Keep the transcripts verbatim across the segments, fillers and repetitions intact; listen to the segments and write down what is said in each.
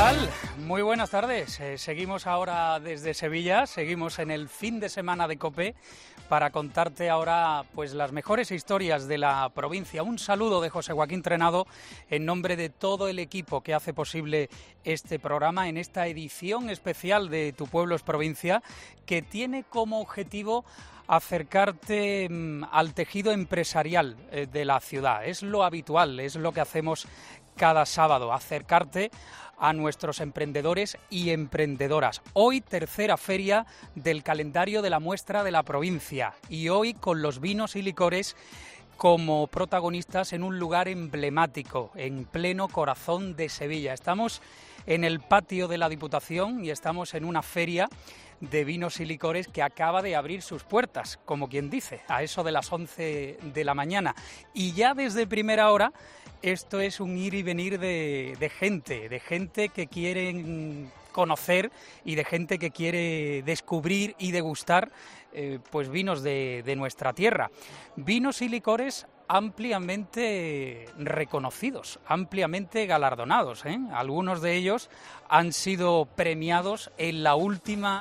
tal? Muy buenas tardes. Eh, seguimos ahora desde Sevilla, seguimos en el fin de semana de COPE para contarte ahora pues las mejores historias de la provincia. Un saludo de José Joaquín Trenado en nombre de todo el equipo que hace posible este programa en esta edición especial de Tu Pueblo es Provincia, que tiene como objetivo acercarte mmm, al tejido empresarial eh, de la ciudad. Es lo habitual, es lo que hacemos cada sábado, acercarte a nuestros emprendedores y emprendedoras. Hoy tercera feria del calendario de la muestra de la provincia y hoy con los vinos y licores como protagonistas en un lugar emblemático, en pleno corazón de Sevilla. Estamos en el patio de la Diputación y estamos en una feria de vinos y licores que acaba de abrir sus puertas, como quien dice, a eso de las once de la mañana. Y ya desde primera hora esto es un ir y venir de, de gente, de gente que quiere conocer y de gente que quiere descubrir y degustar eh, pues vinos de, de nuestra tierra. Vinos y licores ampliamente reconocidos, ampliamente galardonados, ¿eh? Algunos de ellos han sido premiados en la última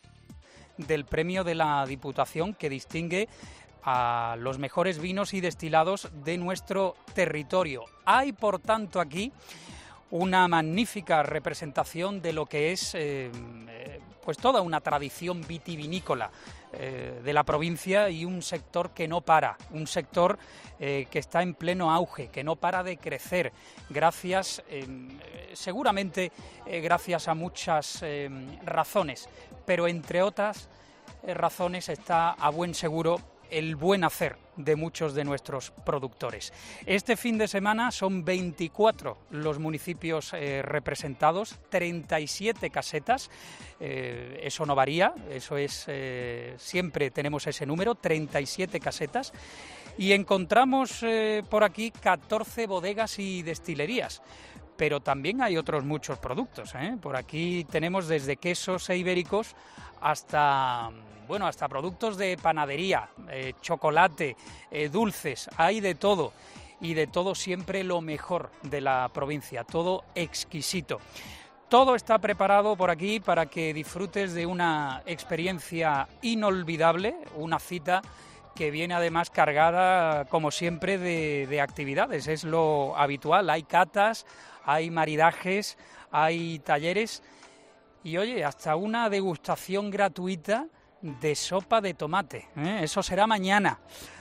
del premio de la Diputación que distingue a los mejores vinos y destilados de nuestro territorio. Hay, por tanto, aquí una magnífica representación de lo que es eh, pues toda una tradición vitivinícola eh, de la provincia y un sector que no para, un sector eh, que está en pleno auge, que no para de crecer, gracias, eh, seguramente eh, gracias a muchas eh, razones, pero entre otras eh, razones está a buen seguro el buen hacer de muchos de nuestros productores. Este fin de semana son veinticuatro los municipios eh, representados, treinta y siete casetas, eh, eso no varía, eso es, eh, siempre tenemos ese número, treinta y siete casetas, y encontramos eh, por aquí catorce bodegas y destilerías. Pero también hay otros muchos productos, ¿eh? Por aquí tenemos desde quesos e ibéricos hasta, bueno, hasta productos de panadería, eh, chocolate, eh, dulces, hay de todo. Y de todo siempre lo mejor de la provincia, todo exquisito. Todo está preparado por aquí para que disfrutes de una experiencia inolvidable, una cita que viene además cargada, como siempre, de, de actividades. Es lo habitual, hay catas, hay maridajes, hay talleres y, oye, hasta una degustación gratuita de sopa de tomate, ¿eh? Eso será mañana,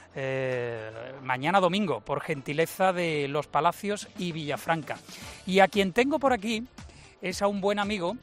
eh, mañana domingo, por gentileza de Los Palacios y Villafranca. Y a quien tengo por aquí es a un buen amigo,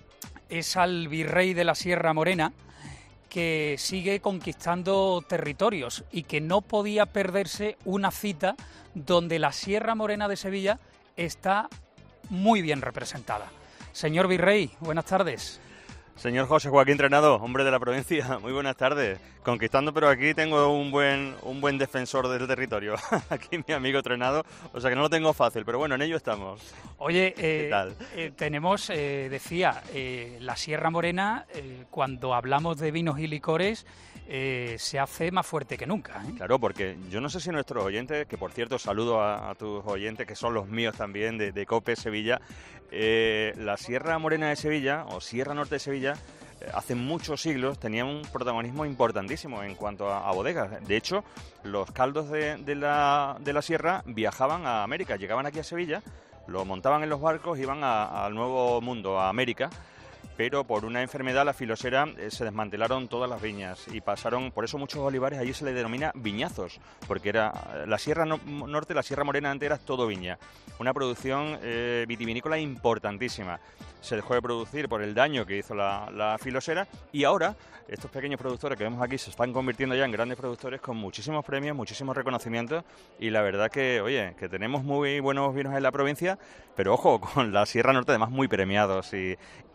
es al virrey de la Sierra Morena, que sigue conquistando territorios y que no podía perderse una cita donde la Sierra Morena de Sevilla está muy bien representada. Señor virrey, buenas tardes. Señor José Joaquín Trenado, hombre de la provincia, muy buenas tardes. Conquistando, pero aquí tengo un buen un buen defensor del territorio, aquí mi amigo Trenado, o sea que no lo tengo fácil, pero bueno, en ello estamos. Oye, eh, ¿qué tal? Eh, tenemos, eh, decía, eh, la Sierra Morena, eh, cuando hablamos de vinos y licores, eh, se hace más fuerte que nunca, ¿eh? Claro, porque yo no sé si nuestros oyentes, que por cierto saludo a, a tus oyentes, que son los míos también, de, de COPE Sevilla, eh, la Sierra Morena de Sevilla, o Sierra Norte de Sevilla, eh, hace muchos siglos tenía un protagonismo importantísimo en cuanto a, a bodegas. De hecho, los caldos de, de, la, de la sierra viajaban a América, llegaban aquí a Sevilla, lo montaban en los barcos, iban a, al Nuevo Mundo, a América, pero por una enfermedad, la filosera, eh, se desmantelaron todas las viñas y pasaron, por eso muchos olivares allí se le denomina viñazos, porque era la Sierra no, Norte, la Sierra Morena antes era todo viña, una producción eh, vitivinícola importantísima. Se dejó de producir por el daño que hizo la, la filosera y ahora estos pequeños productores que vemos aquí se están convirtiendo ya en grandes productores con muchísimos premios, muchísimos reconocimientos y la verdad que, oye, que tenemos muy buenos vinos en la provincia, pero ojo, con la Sierra Norte además muy premiados y, y sobre todo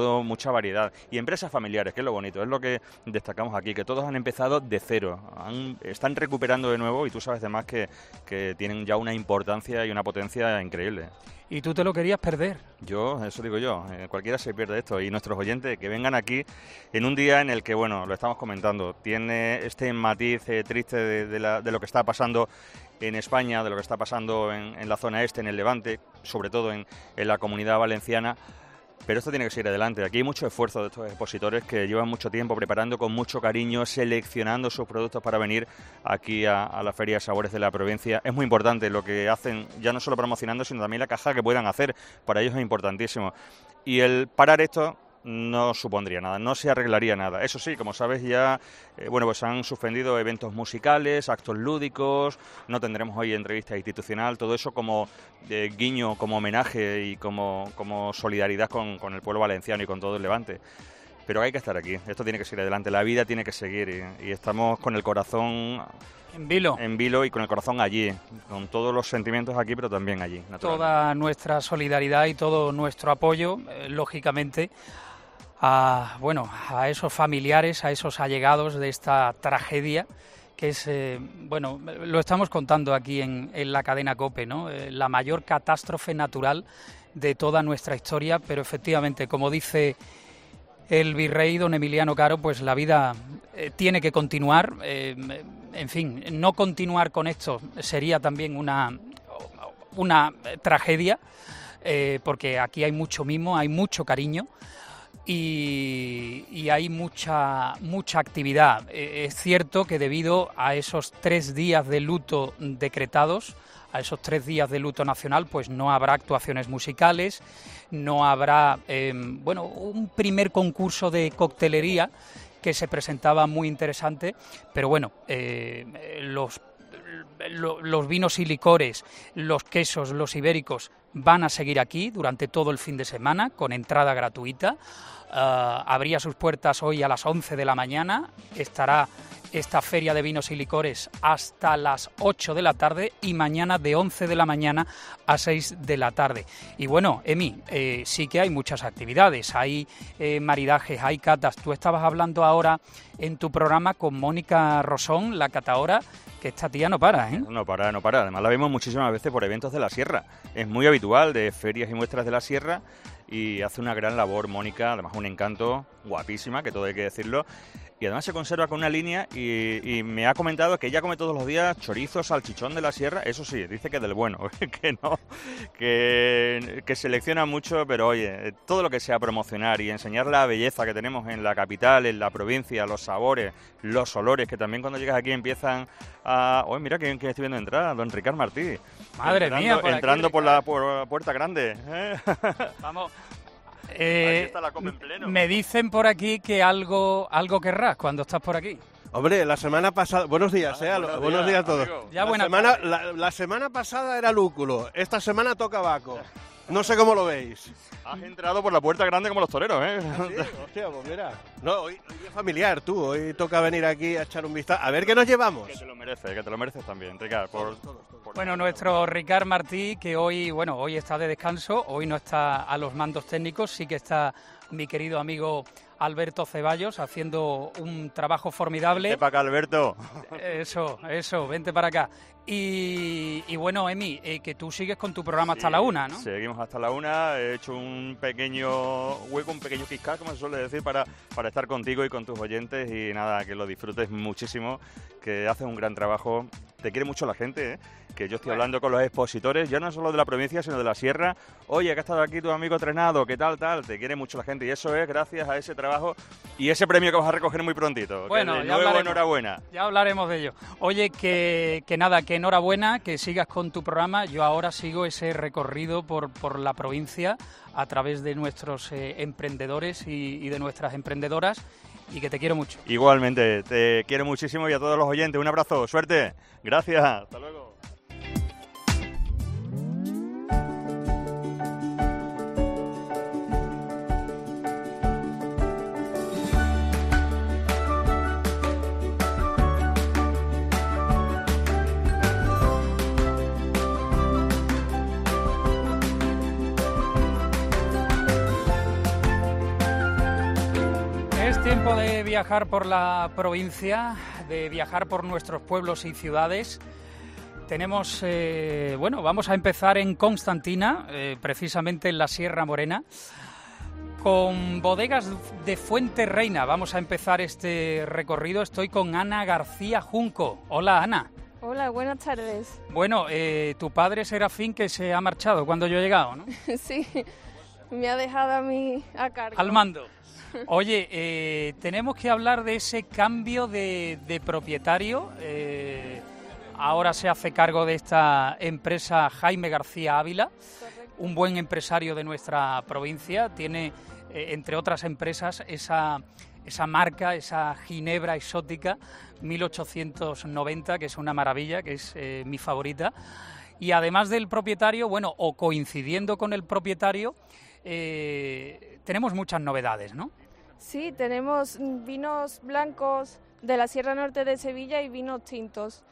todo mucha variedad. Y empresas familiares, que es lo bonito, es lo que destacamos aquí, que todos han empezado de cero, han, están recuperando de nuevo y tú sabes además que, que tienen ya una importancia y una potencia increíble. Y tú te lo querías perder. Yo, eso digo yo, eh, cualquiera se pierde esto. Y nuestros oyentes que vengan aquí en un día en el que, bueno, lo estamos comentando, tiene este matiz eh, triste de, de, la, de lo que está pasando en España, de lo que está pasando en, en la zona este, en el Levante, sobre todo en, en la Comunidad Valenciana. Pero esto tiene que seguir adelante. Aquí hay mucho esfuerzo de estos expositores que llevan mucho tiempo preparando con mucho cariño, seleccionando sus productos para venir aquí a, a la Feria de Sabores de la provincia. Es muy importante lo que hacen, ya no solo promocionando, sino también la caja que puedan hacer. Para ellos es importantísimo. Y el parar esto no supondría nada, no se arreglaría nada. Eso sí, como sabes ya, eh, bueno, pues han suspendido eventos musicales, actos lúdicos, no tendremos hoy entrevista institucional, todo eso como eh, guiño, como homenaje y como, como solidaridad con, con el pueblo valenciano y con todo el Levante. Pero hay que estar aquí, esto tiene que seguir adelante, la vida tiene que seguir y, y estamos con el corazón en vilo. en vilo y con el corazón allí, con todos los sentimientos aquí, pero también allí. Toda nuestra solidaridad y todo nuestro apoyo, eh, lógicamente, a, bueno, a esos familiares, a esos allegados de esta tragedia que es, eh, bueno, lo estamos contando aquí en, en la cadena COPE, ¿no? Eh, la mayor catástrofe natural de toda nuestra historia, pero efectivamente, como dice el virrey don Emiliano Caro, pues la vida eh, tiene que continuar. Eh, en fin, no continuar con esto sería también una, una tragedia, eh, porque aquí hay mucho mimo, hay mucho cariño. Y, y hay mucha mucha actividad. Eh, es cierto que debido a esos tres días de luto decretados, a esos tres días de luto nacional, pues no habrá actuaciones musicales, no habrá, eh, bueno, un primer concurso de coctelería que se presentaba muy interesante, pero bueno, eh, los, los vinos y licores, los quesos, los ibéricos van a seguir aquí durante todo el fin de semana con entrada gratuita. Uh, abría sus puertas hoy a las once de la mañana, estará esta feria de vinos y licores hasta las ocho de la tarde y mañana de once de la mañana a seis de la tarde. Y bueno, Emi, eh, sí que hay muchas actividades, hay eh, maridajes, hay catas. Tú estabas hablando ahora en tu programa con Mónica Rosón, la cataora, que esta tía no para, ¿eh? No para, no para. Además la vemos muchísimas veces por eventos de la Sierra. Es muy habitual de ferias y muestras de la Sierra y hace una gran labor Mónica, además un encanto, guapísima, que todo hay que decirlo. Y además se conserva con una línea y, y me ha comentado que ella come todos los días chorizo, salchichón de la Sierra. Eso sí, dice que del bueno, que no, que, que selecciona mucho, pero oye, todo lo que sea promocionar y enseñar la belleza que tenemos en la capital, en la provincia, los sabores, los olores, que también cuando llegas aquí empiezan a... Oye, mira que, que estoy viendo entrar, don Ricard Martí. Madre entrando, mía, por entrando aquí, por, la, por la puerta grande. ¿eh? Vamos. Eh, Aquí está la copa en pleno. Me dicen por aquí que algo algo querrás cuando estás por aquí. Hombre, la semana pasada... Buenos días, Ah, eh. buenos Buenos días, días a todos. amigo. Ya la, buenas semana, tardes. la, la semana pasada era lúculo, esta semana toca Baco. No sé cómo lo veis. Has entrado por la puerta grande como los toreros, ¿eh? ¿Ah, sí? Hostia, pues mira. No, hoy, hoy es familiar, tú. Hoy toca venir aquí a echar un vistazo. A ver qué nos llevamos. Que te lo mereces, que te lo mereces también, Ricard. Por, por- Bueno, nuestro Ricard Martí, que hoy, bueno, hoy está de descanso, hoy no está a los mandos técnicos, sí que está mi querido amigo Alberto Ceballos haciendo un trabajo formidable. Vente para acá, Alberto. Eso, eso, vente para acá. Y, y bueno, Emi, eh, que tú sigues con tu programa hasta Sí, la una, ¿no? Seguimos hasta la una. He hecho un pequeño hueco, un pequeño fiscal, como se suele decir, para, para estar contigo y con tus oyentes. Y nada, que lo disfrutes muchísimo, que haces un gran trabajo. Te quiere mucho la gente, ¿eh? Que yo estoy Bueno. hablando con los expositores, ya no solo de la provincia, sino de la Sierra. Oye, que ha estado aquí tu amigo Trenado, ¿qué tal, tal? Te quiere mucho la gente y eso es gracias a ese trabajo y ese premio que vas a recoger muy prontito. Bueno, Que de ya nuevo, hablaremos. enhorabuena. Ya hablaremos de ello. Oye, que, que nada, que enhorabuena, que sigas con tu programa. Yo ahora sigo ese recorrido por, por la provincia a través de nuestros eh, emprendedores y, y de nuestras emprendedoras y que te quiero mucho. Igualmente, te quiero muchísimo y a todos los oyentes un abrazo, suerte, gracias, hasta luego. Tiempo de viajar por la provincia, de viajar por nuestros pueblos y ciudades. Tenemos, eh, bueno, vamos a empezar en Constantina, eh, precisamente en la Sierra Morena, con bodegas de Fuente Reina. Vamos a empezar este recorrido. Estoy con Ana García Junco. Hola, Ana. Hola, buenas tardes. Bueno, eh, tu padre Serafín, que se ha marchado cuando yo he llegado, ¿no? Sí, me ha dejado a mí a cargo. Al mando. Oye, eh, tenemos que hablar de ese cambio de, de propietario. Eh, ahora se hace cargo de esta empresa Jaime García Ávila, Correcto. Un buen empresario de nuestra provincia. Tiene, eh, entre otras empresas, esa, esa marca, esa ginebra exótica mil ochocientos noventa, que es una maravilla, que es eh, mi favorita. Y además del propietario, bueno, o coincidiendo con el propietario, eh, tenemos muchas novedades, ¿no? Sí, tenemos vinos blancos de la Sierra Norte de Sevilla y vinos tintos.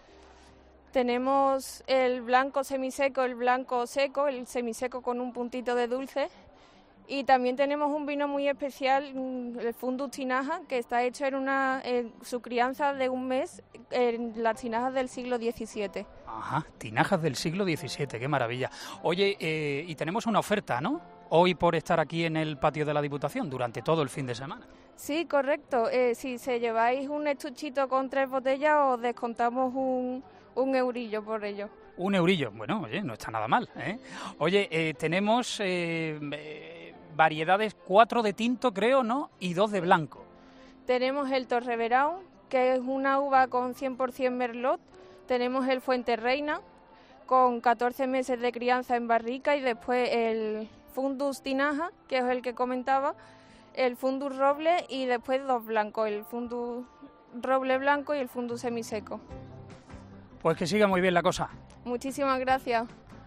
Tenemos el blanco semiseco, el blanco seco, el semiseco con un puntito de dulce. Y también tenemos un vino muy especial, el Fundus Tinaja, que está hecho en una en su crianza de un mes en las tinajas del siglo diecisiete. Ajá, tinajas del siglo diecisiete, qué maravilla. Oye, eh, y tenemos una oferta, ¿no? Hoy por estar aquí en el patio de la Diputación durante todo el fin de semana. Sí, correcto. Eh, si se lleváis un estuchito con tres botellas, os descontamos un, un eurillo por ello. Un eurillo, bueno, oye, no está nada mal, ¿eh? Oye, eh, tenemos eh, eh, variedades, cuatro de tinto, creo, ¿no? Y dos de blanco. Tenemos el Torreverón, que es una uva con cien por ciento merlot. Tenemos el Fuente Reina, con catorce meses de crianza en barrica, y después el Fundus Tinaja, que es el que comentaba, el Fundus Roble, y después dos blancos, el Fundus Roble blanco y el Fundus semiseco. Pues que siga muy bien la cosa. Muchísimas gracias.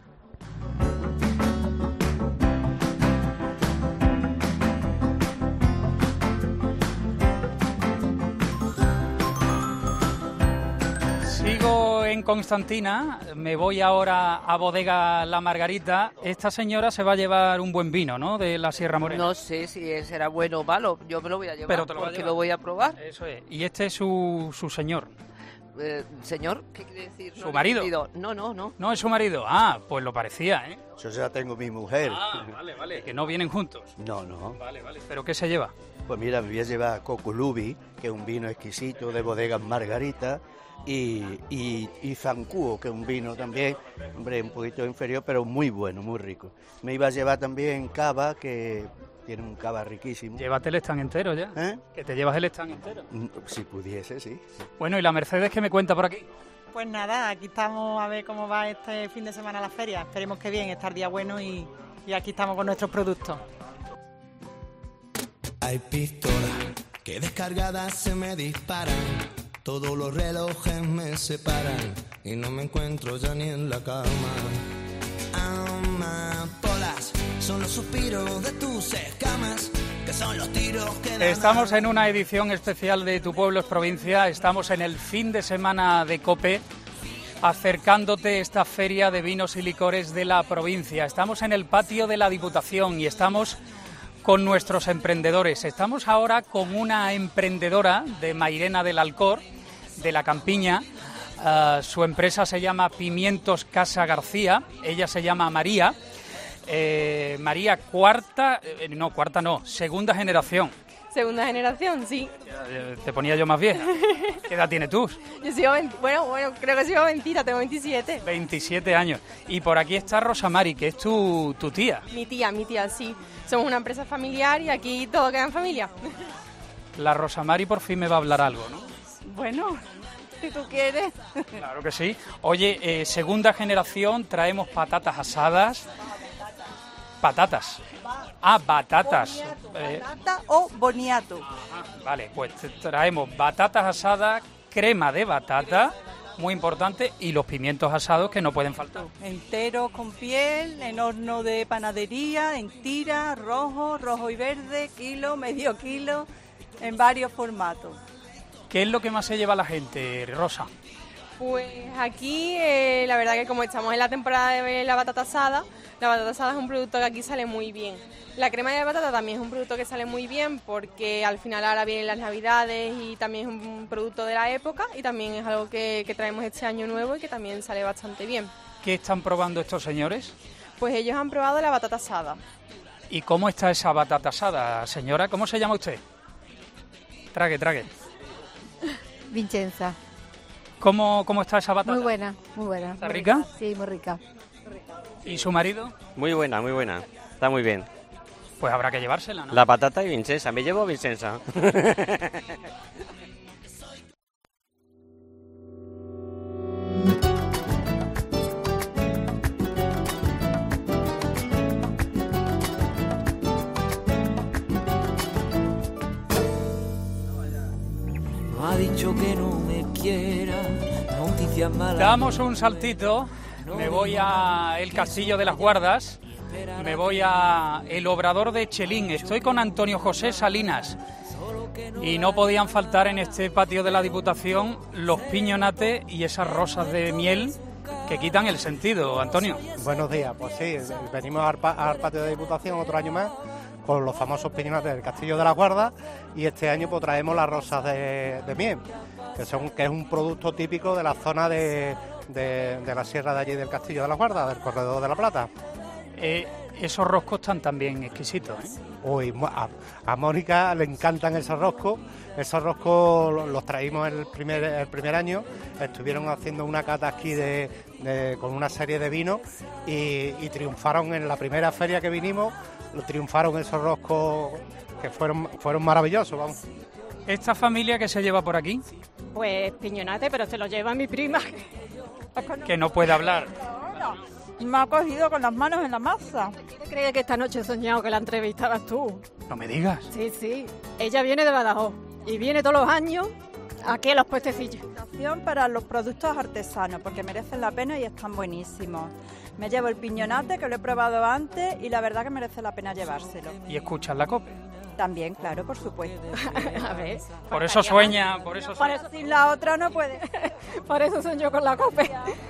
Sigo en Constantina, me voy ahora a Bodega La Margarita. Esta señora se va a llevar un buen vino, ¿no?, de la Sierra Morena. No sé si será bueno o malo, yo me lo voy a llevar. Pero te lo vas a porque llevar. lo voy a probar. Eso es. Y este es su, su señor. Eh, señor, ¿qué quiere decir? ¿Su No, marido? entendido. No, no, no. ¿No es su marido? Ah, pues lo parecía, ¿eh? Yo ya tengo mi mujer. Ah, vale, vale. Que no vienen juntos. No, no. Vale, vale. ¿Pero qué se lleva? Pues mira, me voy a llevar Cocolubi, que es un vino exquisito de bodegas Margarita, y, y, y Zancuo, que es un vino también, hombre, un poquito inferior, pero muy bueno, muy rico. Me iba a llevar también cava, que tiene un cava riquísimo. Llévate el stand entero ya. ¿Eh? Que te llevas el stand entero. Mm, Si pudiese, sí. Bueno, ¿y la Mercedes qué me cuenta por aquí? Pues nada, aquí estamos a ver cómo va este fin de semana la feria. Esperemos que bien, estar día bueno y, y aquí estamos con nuestros productos. Hay pistolas que descargadas se me disparan, todos los relojes me separan y no me encuentro ya ni en la cama. Amapolas son los suspiros de tus escamas, que son los tiros que dan. Estamos en una edición especial de Tu Pueblo es Provincia. Estamos en el fin de semana de COPE, acercándote esta feria de vinos y licores de la provincia. Estamos en el patio de la Diputación y estamos con nuestros emprendedores. Estamos ahora con una emprendedora de Mairena del Alcor, de la Campiña. Uh, su empresa se llama Pimientos Casa García. Ella se llama María. Eh, María, cuarta, eh, no, cuarta no, segunda generación. Segunda generación, sí. Eh, Te ponía yo más vieja. ¿Qué edad tienes tú? Yo sigo veinte, bueno, bueno, creo que sigo mentira, tengo veintisiete. veintisiete años. Y por aquí está Rosa Mari, que es tu, tu tía. Mi tía, mi tía, sí. Somos una empresa familiar y aquí todo queda en familia. La Rosa Mari por fin me va a hablar algo, ¿no? Bueno, si tú quieres. Claro que sí. Oye, eh, segunda generación, traemos patatas asadas. Patatas. Ah, batatas. Eh, Batata o boniato. vale, pues te traemos batatas asadas, crema de batata, muy importante, y los pimientos asados que no pueden faltar. Enteros con piel, en horno de panadería, en tira, rojo, rojo y verde, kilo, medio kilo, en varios formatos. ¿Qué es lo que más se lleva la gente, Rosa? Pues aquí, eh, la verdad que como estamos en la temporada de la batata asada, la batata asada es un producto que aquí sale muy bien. La crema de batata también es un producto que sale muy bien porque al final ahora vienen las navidades y también es un producto de la época y también es algo que, que traemos este año nuevo y que también sale bastante bien. ¿Qué están probando estos señores? Pues ellos han probado la batata asada. ¿Y cómo está esa batata asada, señora? ¿Cómo se llama usted? Trague, trague. Vincenza. ¿Cómo, cómo está esa batata? Muy buena, muy buena. ¿Está rica? rica? Sí, muy rica. ¿Y su marido? Muy buena, muy buena. Está muy bien. Pues habrá que llevársela, ¿no? La patata y Vincenza. Me llevo Vincenza. No ha dicho que no me quiera, noticias malas. Damos un saltito, me voy a el Castillo de las Guardas, me voy a el Obrador de Chelín, estoy con Antonio José Salinas y no podían faltar en este patio de la Diputación los piñonates y esas rosas de miel que quitan el sentido, Antonio. Buenos días, pues sí, venimos al, pa al patio de la Diputación otro año más con los famosos piñonates del Castillo de las Guardas y este año pues traemos las rosas de, de miel, que, son, que es un producto típico de la zona de, de, de la sierra de allí del Castillo de las Guardas, del Corredor de la Plata. Eh, esos roscos están también exquisitos, ¿eh? Uy, a, a Mónica le encantan esos roscos, esos roscos los, los traímos el primer, el primer año, estuvieron haciendo una cata aquí de, de, con una serie de vinos y, y triunfaron en la primera feria que vinimos, triunfaron esos roscos que fueron, fueron maravillosos, vamos. ¿Esta familia que se lleva por aquí? Pues piñonate, pero se lo lleva mi prima. Que no puede hablar. Me ha cogido con las manos en la masa. ¿Qué crees que esta noche he soñado que la entrevistabas tú? No me digas. Sí, sí. Ella viene de Badajoz y viene todos los años aquí a los puestecillos. Para los productos artesanos, porque merecen la pena y están buenísimos. Me llevo el piñonate, que lo he probado antes, y la verdad que merece la pena llevárselo. ¿Y escuchas la COPE? También, claro, por supuesto. A ver. Por eso sueña, por eso sueña. Por eso sin la otra no puede. Por eso sueño con la COPE.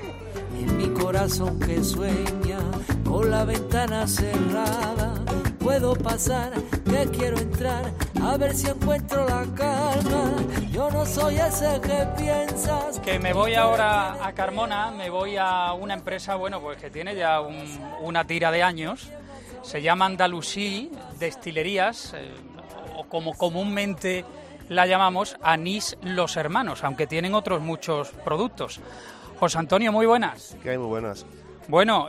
En mi corazón que sueña, con la ventana cerrada, puedo pasar, que quiero entrar, a ver si encuentro la calma. Yo no soy ese que piensas. Que me voy ahora a Carmona, me voy a una empresa, bueno, pues que tiene ya un, una tira de años. Se llama Andalusí Destilerías, eh, o como comúnmente la llamamos, Anís Los Hermanos, aunque tienen otros muchos productos. José Antonio, muy buenas. ¿Qué hay? Muy buenas. Bueno,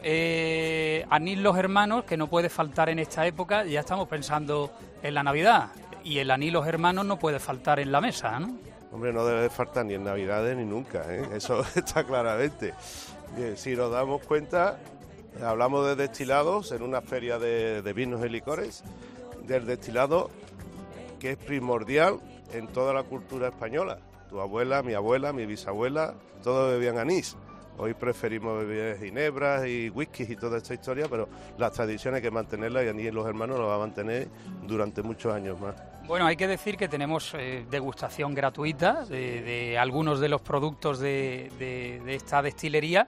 eh, Anís Los Hermanos, que no puede faltar en esta época, ya estamos pensando en la Navidad, y el Anís Los Hermanos no puede faltar en la mesa, ¿no? Hombre, no debe faltar ni en Navidades ni nunca, ¿eh? Eso está claramente. Bien, si nos damos cuenta, hablamos de destilados en una feria de, de vinos y licores, del destilado que es primordial en toda la cultura española. Tu abuela, mi abuela, mi bisabuela, todos bebían anís. Hoy preferimos beber ginebras y whiskies y toda esta historia, pero las tradiciones hay que mantenerlas y Anís Los Hermanos lo va a mantener durante muchos años más. Bueno, hay que decir que tenemos eh, degustación gratuita de, de algunos de los productos de, de, de esta destilería,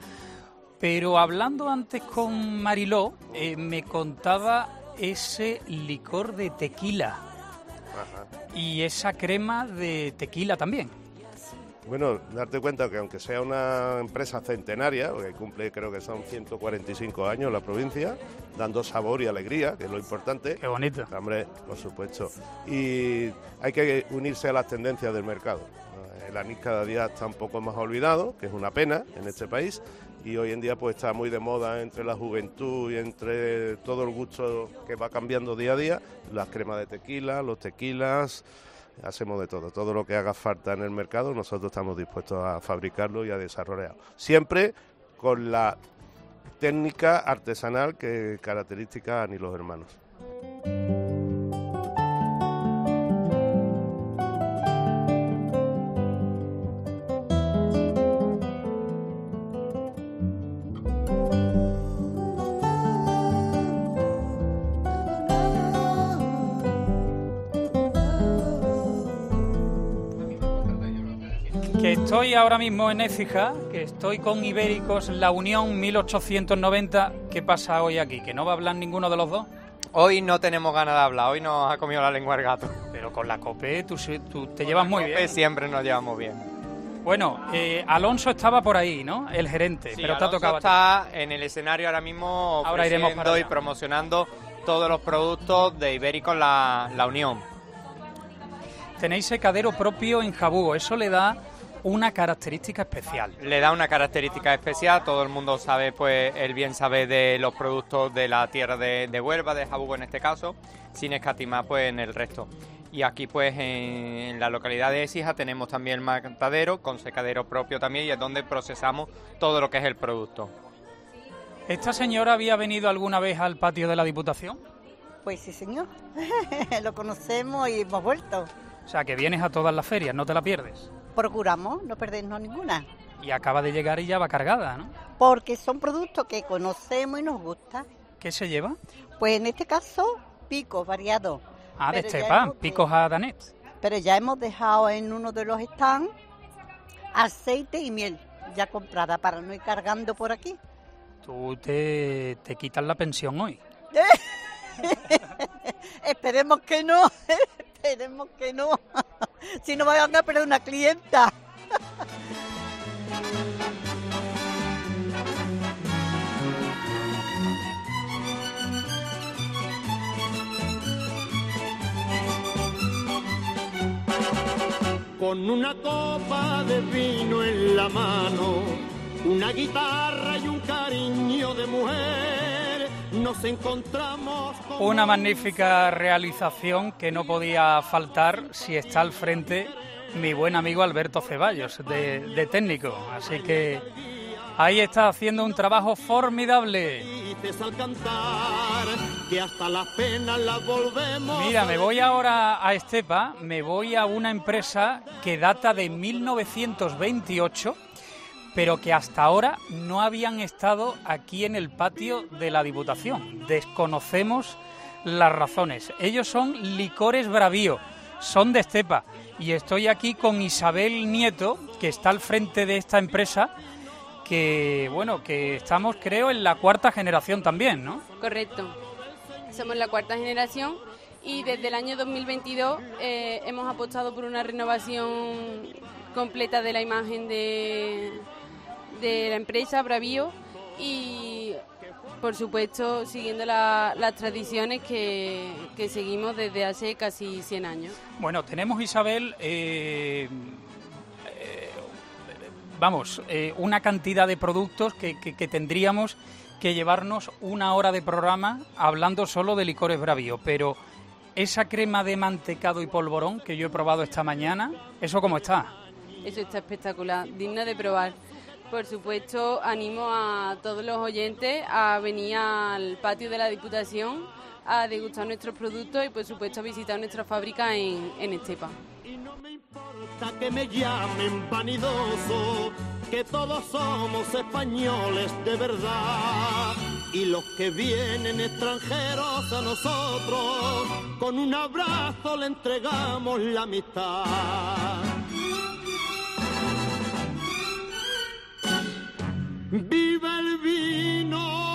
pero hablando antes con Mariló, eh, me contaba ese licor de tequila. Ajá. Y esa crema de tequila también. Bueno, darte cuenta que aunque sea una empresa centenaria, porque cumple creo que son ciento cuarenta y cinco años la provincia, dando sabor y alegría, que es lo importante. Qué bonito. Hombre, por supuesto. Y hay que unirse a las tendencias del mercado. El anís cada día está un poco más olvidado, que es una pena en este país, y hoy en día pues está muy de moda entre la juventud y entre todo el gusto que va cambiando día a día, las cremas de tequila, los tequilas. Hacemos de todo, todo lo que haga falta en el mercado, nosotros estamos dispuestos a fabricarlo y a desarrollarlo. Siempre con la técnica artesanal que caracteriza a Anís Los Hermanos. Que estoy ahora mismo en Écija, que estoy con Ibéricos La Unión mil ochocientos noventa. ¿Qué pasa hoy aquí? ¿Que no va a hablar ninguno de los dos? Hoy no tenemos ganas de hablar, hoy nos ha comido la lengua el gato. Pero con la COPE tú, tú te llevas muy bien. COPE siempre nos llevamos bien. Bueno, eh, Alonso estaba por ahí, ¿no? El gerente, sí, pero Alonso te ha tocado. Está en el escenario ahora mismo ahora iremos para allá. Y promocionando todos los productos de Ibéricos La, La Unión. Tenéis secadero propio en Jabugo, eso le da una característica especial. Le da una característica especial, todo el mundo sabe, pues él bien sabe de los productos de la tierra de, de Huelva, de Jabugo en este caso, sin escatimar pues en el resto. Y aquí pues en, en la localidad de Écija tenemos también el matadero con secadero propio también y es donde procesamos todo lo que es el producto. ¿Esta señora había venido alguna vez al patio de la Diputación? Pues sí, señor. Lo conocemos y hemos vuelto. O sea, que vienes a todas las ferias, no te la pierdes. Procuramos no perdernos ninguna. Y acaba de llegar y ya va cargada, ¿no? Porque son productos que conocemos y nos gustan. ¿Qué se lleva? Pues en este caso, picos variados. Ah, de estepa, picos a Danet. Pero ya hemos dejado en uno de los stands aceite y miel ya comprada para no ir cargando por aquí. Tú te, te quitas la pensión hoy. Esperemos que no, esperemos que no. Si no vayan a perder una clienta. Con una copa de vino en la mano, una guitarra y un cariño de mujer, nos encontramos con... Una magnífica realización que no podía faltar si está al frente mi buen amigo Alberto Ceballos, de, de técnico. Así que ahí está haciendo un trabajo formidable. Al cantar, que hasta las penas las volvemos. Mira, me voy ahora a Estepa, me voy a una empresa que data de mil novecientos veintiocho, pero que hasta ahora no habían estado aquí en el patio de la Diputación. Desconocemos las razones. Ellos son Licores Bravío, son de Estepa, y estoy aquí con Isabel Nieto, que está al frente de esta empresa, que bueno, que estamos creo en la cuarta generación también, ¿no? Correcto, somos la cuarta generación y desde el año dos mil veintidós eh, hemos apostado por una renovación completa de la imagen de, de la empresa Bravío y por supuesto siguiendo la, las tradiciones que, que seguimos desde hace casi cien años. Bueno, tenemos Isabel... Eh, Vamos, eh, una cantidad de productos que, que, que tendríamos que llevarnos una hora de programa hablando solo de Licores Bravío, pero esa crema de mantecado y polvorón que yo he probado esta mañana, ¿eso cómo está? Eso está espectacular, digna de probar. Por supuesto, animo a todos los oyentes a venir al patio de la Diputación a degustar nuestros productos y, por supuesto, a visitar nuestra fábrica en, en Estepa. Que me llamen vanidoso, que todos somos españoles de verdad. Y los que vienen extranjeros a nosotros, con un abrazo le entregamos la amistad. ¡Viva el vino!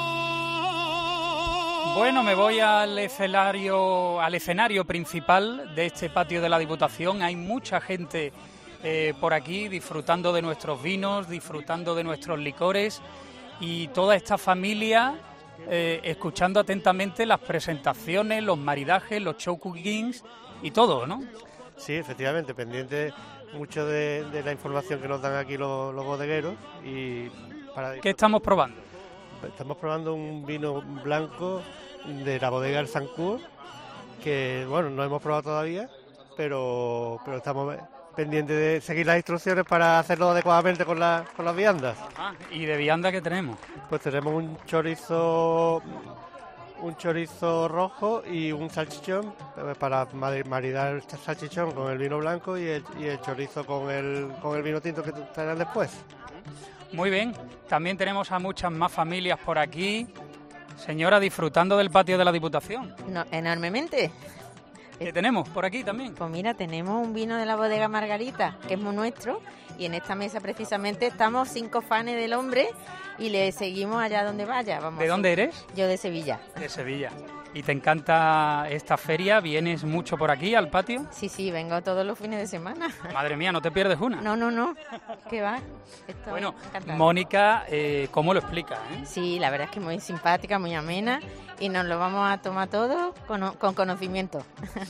Bueno, me voy al escenario, al escenario principal de este patio de la Diputación. Hay mucha gente eh, por aquí disfrutando de nuestros vinos, disfrutando de nuestros licores y toda esta familia eh, escuchando atentamente las presentaciones, los maridajes, los show cookings y todo, ¿no? Sí, efectivamente, pendiente mucho de, de la información que nos dan aquí los, los bodegueros. Y para... ¿Qué estamos probando? Estamos probando un vino blanco de la bodega El Zancú, que bueno, no hemos probado todavía, pero pero estamos pendientes de seguir las instrucciones para hacerlo adecuadamente con, la, con las viandas. Ah, ¿y de vianda qué tenemos? Pues tenemos un chorizo un chorizo rojo y un salchichón para maridar el salchichón con el vino blanco y el, y el chorizo con el, con el vino tinto que traerán después. Muy bien, también tenemos a muchas más familias por aquí. Señora, disfrutando del patio de la Diputación. No, enormemente. ¿Qué tenemos por aquí también? Pues mira, tenemos un vino de la bodega Margarita, que es muy nuestro, y en esta mesa precisamente estamos cinco fans del hombre y le seguimos allá donde vaya. Vamos ¿De dónde eres? Yo de Sevilla. De Sevilla. ¿Y te encanta esta feria? ¿Vienes mucho por aquí al patio? Sí, sí, vengo todos los fines de semana. Madre mía, ¿no te pierdes una? No, no, no. ¿Qué va? Estoy bueno, encantada. Mónica, eh, ¿cómo lo explica? Eh? Sí, la verdad es que muy simpática, muy amena y nos lo vamos a tomar todo con, con conocimiento.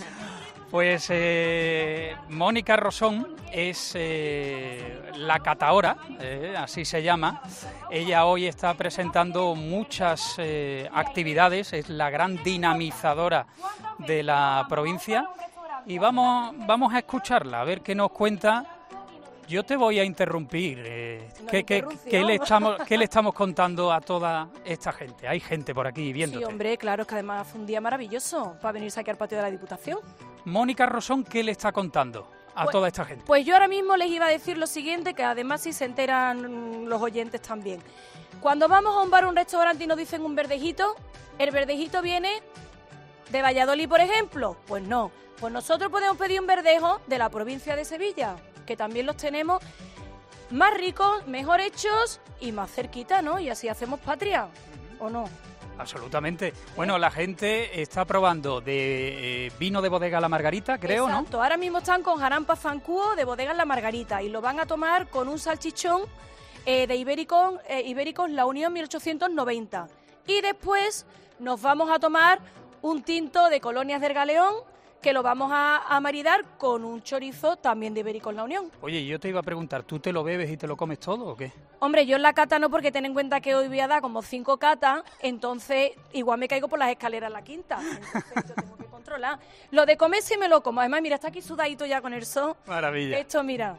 Pues eh, Mónica Rosón es eh, la cataora, eh, así se llama. Ella hoy está presentando muchas eh, actividades, es la gran dinamizadora de la provincia. Y vamos, vamos a escucharla, a ver qué nos cuenta. Yo te voy a interrumpir. Eh, ¿qué, qué, qué, le estamos, ¿Qué le estamos contando a toda esta gente? Hay gente por aquí viéndote. Sí, hombre, claro, es que además fue un día maravilloso para venirse aquí al patio de la Diputación. Mónica Rosón, ¿qué le está contando a pues, toda esta gente? Pues yo ahora mismo les iba a decir lo siguiente, que además sí se enteran los oyentes también. Cuando vamos a un bar o un restaurante y nos dicen un verdejito, ¿el verdejito viene de Valladolid, por ejemplo? Pues no. Pues nosotros podemos pedir un verdejo de la provincia de Sevilla, que también los tenemos más ricos, mejor hechos y más cerquita, ¿no? Y así hacemos patria, ¿o no? Absolutamente. Bueno, la gente está probando de eh, vino de bodega La Margarita, creo, Exacto. ¿no? Exacto. Ahora mismo están con Jarampa Zancuo de bodega La Margarita y lo van a tomar con un salchichón eh, de Ibericon, eh, Ibericon La Unión mil ochocientos noventa. Y después nos vamos a tomar un tinto de Colonias del Galeón, que lo vamos a, a maridar con un chorizo también de Ibericon La Unión. Oye, yo te iba a preguntar, ¿tú te lo bebes y te lo comes todo o qué? Hombre, yo en la cata no, porque ten en cuenta que hoy voy a dar como cinco catas, entonces igual me caigo por las escaleras en la quinta, entonces yo tengo que controlar. Lo de comer sí me lo como, además mira, está aquí sudadito ya con el sol. Maravilla. Esto, mira,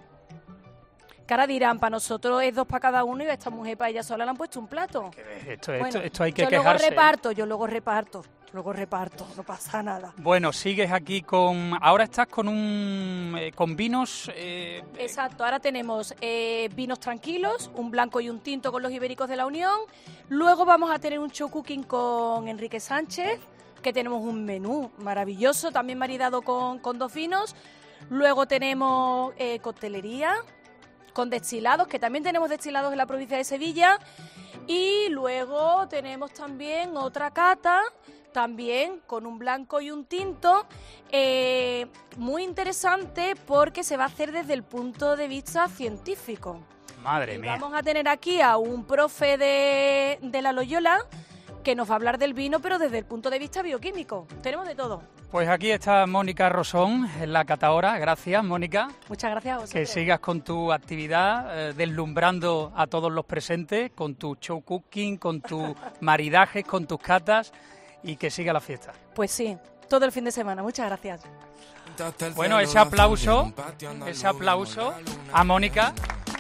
que ahora dirán, para nosotros es dos para cada uno y a esta mujer para ella sola le han puesto un plato. Esto, esto, bueno, esto hay que yo quejarse. Yo luego reparto, yo luego reparto. Luego reparto, no pasa nada. Bueno, sigues aquí con... Ahora estás con un eh, con vinos... Eh... Exacto, ahora tenemos eh, vinos tranquilos, un blanco y un tinto con los Ibéricos de la Unión. Luego vamos a tener un show cooking con Enrique Sánchez, que tenemos un menú maravilloso, también maridado con, con dos vinos. Luego tenemos eh, coctelería con destilados, que también tenemos destilados en la provincia de Sevilla. Y luego tenemos también otra cata, también con un blanco y un tinto, eh, muy interesante porque se va a hacer desde el punto de vista científico. Madre y mía. Vamos a tener aquí a un profe de, de la Loyola que nos va a hablar del vino, pero desde el punto de vista bioquímico. Tenemos de todo. Pues aquí está Mónica Rosón, la cataora. Gracias, Mónica. Muchas gracias a vosotros. Que sigas con tu actividad, eh, deslumbrando a todos los presentes, con tu show cooking, con tus maridajes, con tus catas, y que siga la fiesta. Pues sí, todo el fin de semana. Muchas gracias. Bueno, ese aplauso, ese aplauso a Mónica,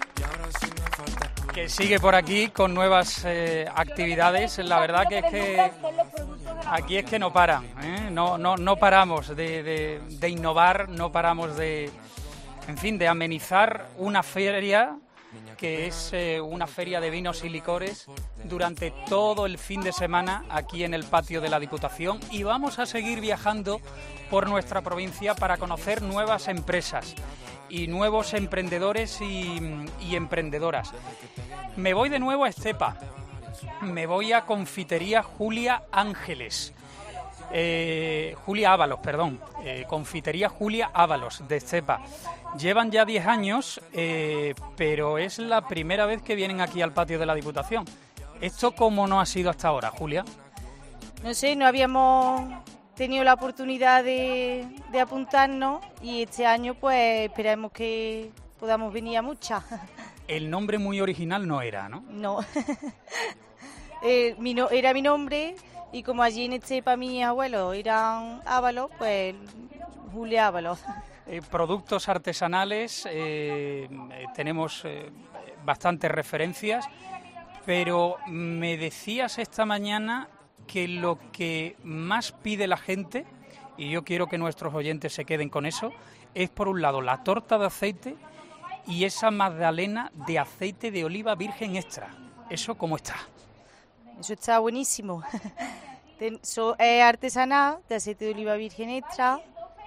que sigue por aquí con nuevas eh, actividades. La verdad que es que aquí es que no paran, ¿eh? no, no, no paramos de, de, de innovar, no paramos de, en fin, de amenizar una feria que es eh, una feria de vinos y licores durante todo el fin de semana aquí en el patio de la Diputación, y vamos a seguir viajando por nuestra provincia para conocer nuevas empresas y nuevos emprendedores y, y emprendedoras. Me voy de nuevo a Estepa, me voy a Confitería Julia Ángeles, eh, Julia Ábalos, perdón, eh, Confitería Julia Ábalos de Estepa. Llevan ya diez años, eh, pero es la primera vez que vienen aquí al patio de la Diputación. ¿Esto cómo no ha sido hasta ahora, Julia? No sé, no habíamos tenido la oportunidad de, de apuntarnos y este año pues esperamos que podamos venir a muchas. El nombre muy original no era, ¿no? No, eh, mi no era mi nombre y como allí en Estepa mis abuelos eran Ábalos, pues Julia Ábalos. Eh, productos artesanales, eh, eh, tenemos eh, bastantes referencias, pero me decías esta mañana que lo que más pide la gente, y yo quiero que nuestros oyentes se queden con eso, es por un lado la torta de aceite y esa magdalena de aceite de oliva virgen extra. ¿Eso cómo está? Eso está buenísimo. Es artesanal, de aceite de oliva virgen extra,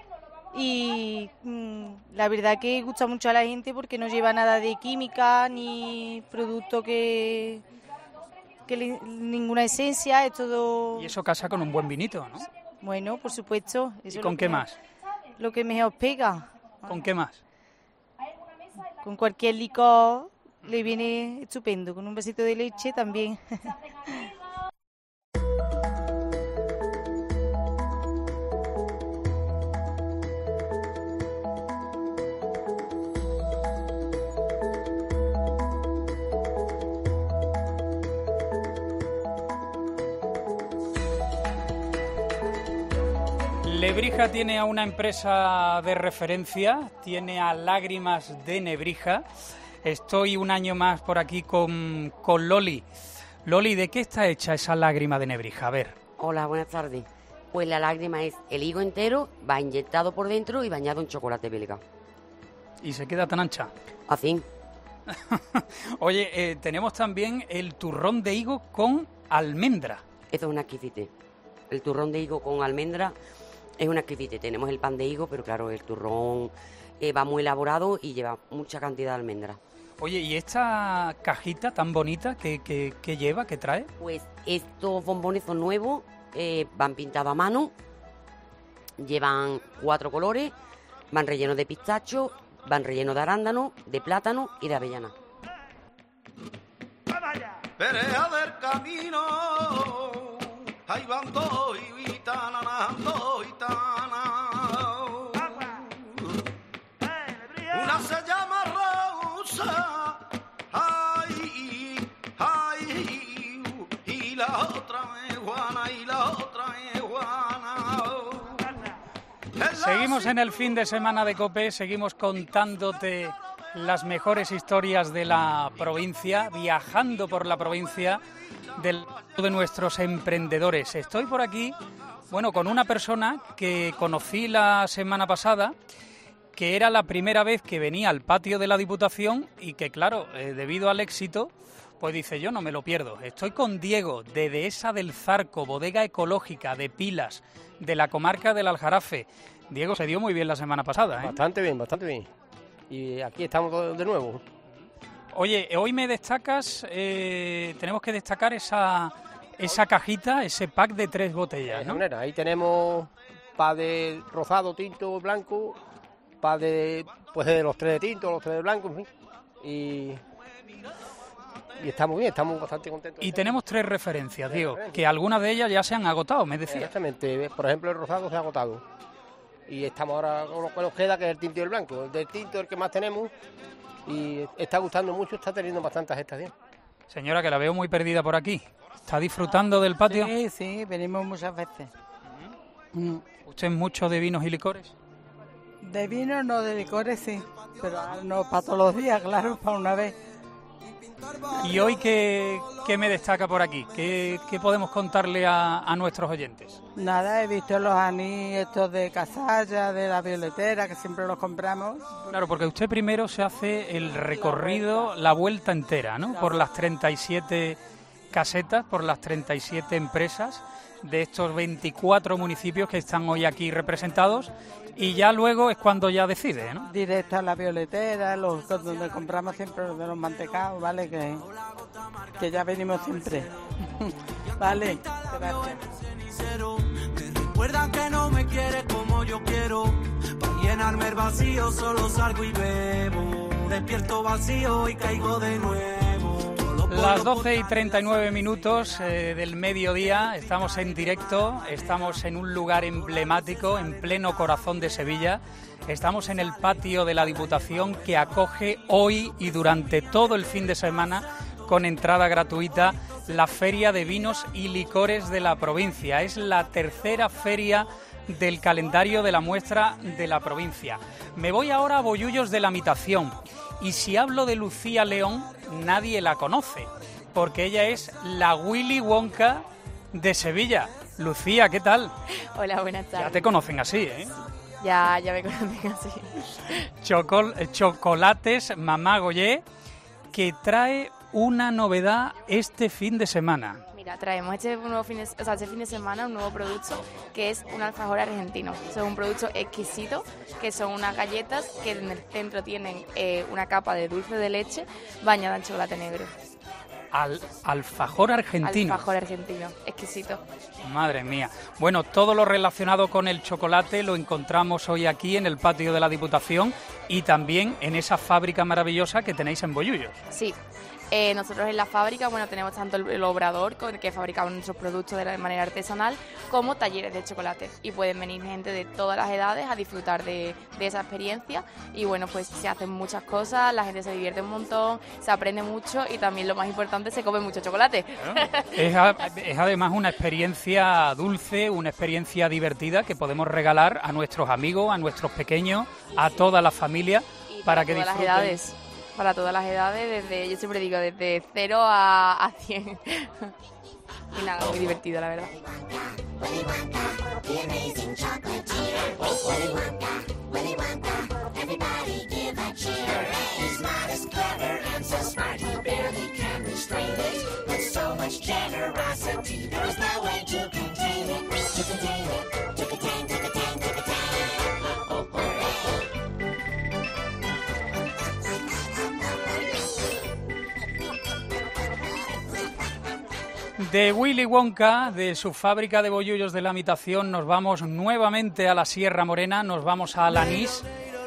y mmm, la verdad que gusta mucho a la gente porque no lleva nada de química ni producto que, que le, ninguna esencia, es todo... Y eso casa con un buen vinito, ¿no? Bueno, por supuesto. Eso ¿Y con qué me, más? Lo que mejor pega. ¿Con qué más? Con cualquier licor le viene estupendo, con un vasito de leche también. Nebrija tiene a una empresa de referencia, tiene a Lágrimas de Nebrija. Estoy un año más por aquí con, con Loli. Loli, ¿de qué está hecha esa lágrima de Nebrija? A ver. Hola, buenas tardes. Pues la lágrima es el higo entero, va inyectado por dentro y bañado en chocolate belga. ¿Y se queda tan ancha? Así. Oye, eh, tenemos también el turrón de higo con almendra. Eso es una exquisite. El turrón de higo con almendra es una exquisite. Tenemos el pan de higo, pero claro, el turrón eh, va muy elaborado y lleva mucha cantidad de almendra. Oye, ¿y esta cajita tan bonita que, que, que lleva, que trae? Pues estos bombones son nuevos, eh, van pintados a mano, llevan cuatro colores, van rellenos de pistacho, van rellenos de arándano, de plátano y de avellana. Perea del camino, ahí van dos y tana, dos y tana. Una se llama Rosa, ay, ay, y la otra es Juana, y la otra es Juana. Seguimos en el fin de semana de COPE, seguimos contándote las mejores historias de la provincia, viajando por la provincia del, de nuestros emprendedores. Estoy por aquí, bueno, con una persona que conocí la semana pasada, que era la primera vez que venía al patio de la Diputación y que, claro, eh, debido al éxito, pues dice, yo no me lo pierdo. Estoy con Diego, de Dehesa del Zarco, bodega ecológica de Pilas, de la comarca del Aljarafe. Diego, se dio muy bien la semana pasada, ¿eh? Bastante bien, bastante bien. Y aquí estamos de nuevo. Oye, hoy me destacas, eh, tenemos que destacar esa esa cajita, ese pack de tres botellas, ¿no? Manera, ahí tenemos pa de rosado, tinto, blanco, pa de, pues de los tres de tinto, los tres de blanco, en fin. Y, y estamos bien, estamos bastante contentos. Y tenemos tres referencias, Diego, que algunas de ellas ya se han agotado, me decía. Exactamente, por ejemplo el rosado se ha agotado. Y estamos ahora con lo que nos queda, que es el tinto y el blanco. El del tinto es el que más tenemos y está gustando mucho, está teniendo bastantes estaciones. Señora, que la veo muy perdida por aquí. ¿Está disfrutando del patio? Sí, sí, venimos muchas veces. Mm. ¿Usted es mucho de vinos y licores? De vino no, de licores sí, pero no para todos los días, claro, para una vez. ¿Y hoy qué, qué me destaca por aquí? ¿Qué, qué podemos contarle a, a nuestros oyentes? Nada, he visto los anís estos de Casalla, de la Violetera, que siempre los compramos. Claro, porque usted primero se hace el recorrido, la vuelta entera, ¿no? Por las treinta y siete casetas, por las treinta y siete empresas de estos veinticuatro municipios que están hoy aquí representados, y ya luego es cuando ya decide, ¿no? Directo a la Violetera, los donde compramos siempre los de los mantecados, ¿vale? Que, que ya venimos siempre. Vale, gracias. Me recuerdan que no me quiere como yo quiero. Para llenarme el vacío solo salgo y bebo. Despierto vacío y caigo de nuevo. Las doce y treinta y nueve minutos eh, del mediodía, estamos en directo, estamos en un lugar emblemático, en pleno corazón de Sevilla. Estamos en el patio de la Diputación, que acoge hoy y durante todo el fin de semana, con entrada gratuita, la Feria de Vinos y Licores de la provincia. Es la tercera feria del calendario de la muestra de la provincia. Me voy ahora a Bollullos de la Mitación. Y si hablo de Lucía León, nadie la conoce, porque ella es la Willy Wonka de Sevilla. Lucía, ¿qué tal? Hola, buenas tardes. Ya te conocen así, ¿eh? Ya, ya me conocen así. Chocol- chocolates Mamá Goyé, que trae una novedad este fin de semana. Mira, traemos este nuevo fin de, o sea, este fin de semana un nuevo producto que es un alfajor argentino. Es un producto exquisito, que son unas galletas que en el centro tienen eh, una capa de dulce de leche bañada en chocolate negro. Al, alfajor argentino. Alfajor argentino, exquisito. Madre mía. Bueno, todo lo relacionado con el chocolate lo encontramos hoy aquí en el patio de la Diputación y también en esa fábrica maravillosa que tenéis en Bollullos. Sí. Eh, nosotros en la fábrica, bueno, tenemos tanto el, el obrador con el que fabricamos nuestros productos de, la, de manera artesanal, como talleres de chocolate. Y pueden venir gente de todas las edades a disfrutar de, de esa experiencia. Y bueno, pues se hacen muchas cosas, la gente se divierte un montón, se aprende mucho y también lo más importante, se come mucho chocolate. Es, a, es además una experiencia dulce, una experiencia divertida que podemos regalar a nuestros amigos, a nuestros pequeños, a toda la familia, y para, para que todas disfruten. Las edades. Para todas las edades, desde, yo siempre digo, desde cero a, a cien. Y nada, muy divertido, la verdad. De Willy Wonka, de su fábrica de bollullos de la Mitación, nos vamos nuevamente a la Sierra Morena, nos vamos a Alanís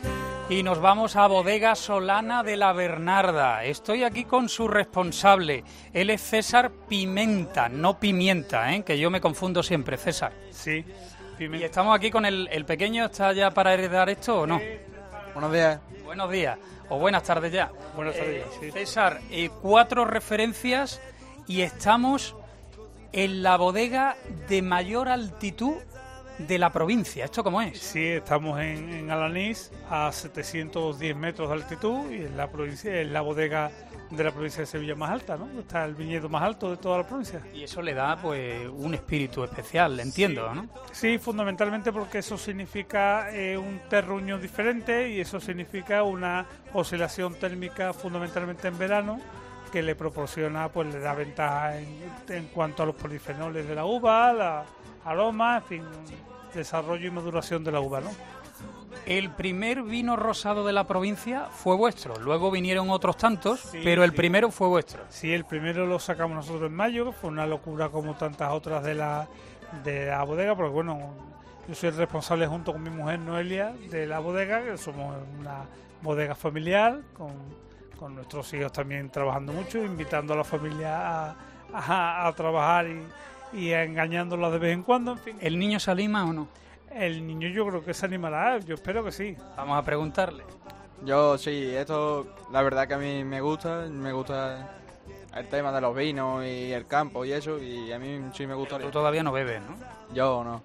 y nos vamos a Bodega Solana de la Bernarda. Estoy aquí con su responsable, él es César Pimenta, no Pimienta, ¿eh? Que yo me confundo siempre, César. Sí, Pimenta. Y estamos aquí con el, el pequeño, ¿está ya para heredar esto o no? Buenos días. Buenos días, o buenas tardes ya. Buenas tardes, eh, sí. César, eh, cuatro referencias y estamos en la bodega de mayor altitud de la provincia. ¿Esto cómo es? Sí, estamos en, en Alanís a setecientos diez metros de altitud y en la provincia, en la bodega de la provincia de Sevilla más alta, ¿no? Está el viñedo más alto de toda la provincia. Y eso le da, pues, un espíritu especial, entiendo, sí. ¿no? Sí, fundamentalmente porque eso significa eh, un terruño diferente y eso significa una oscilación térmica fundamentalmente en verano, que le proporciona, pues le da ventaja en, en cuanto a los polifenoles de la uva, la aroma, en fin, desarrollo y maduración de la uva, ¿no? El primer vino rosado de la provincia fue vuestro, luego vinieron otros tantos, sí, pero el sí. primero fue vuestro. Sí, el primero lo sacamos nosotros en mayo, que fue una locura como tantas otras de la, de la bodega, porque bueno, yo soy el responsable junto con mi mujer Noelia de la bodega, que somos una bodega familiar, con... con nuestros hijos también trabajando mucho, invitando a la familia a, a, a trabajar y, y engañándola de vez en cuando, en fin. ¿El niño se anima o no? El niño yo creo que se animará, yo espero que sí. Vamos a preguntarle. Yo sí, esto la verdad que a mí me gusta, me gusta el tema de los vinos y el campo y eso, y a mí sí me gusta. Pero tú todavía no bebes, ¿no? Yo no.